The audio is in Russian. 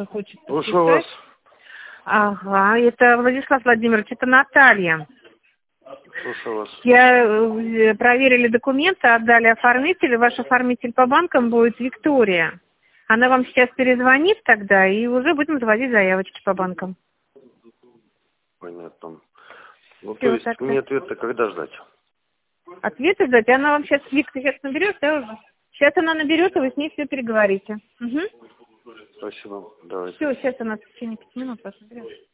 тоже хочет Слушаю вас. подписать. Ага, это Владислав Владимирович, это Наталья. Слушаю вас. Проверили документы, отдали оформителю. Ваш оформитель по банкам будет Виктория. Она вам сейчас перезвонит тогда, и уже будем заводить заявочки по банкам. Понятно. Ну, Всё, то есть так-то. мне ответ-то когда ждать? Ответы ждать? Она вам сейчас, Виктор сейчас наберет, да, уже? Сейчас она наберет, и вы с ней все переговорите. Угу. Спасибо. Давайте. Все, сейчас она в течение 5 минут вас наберет.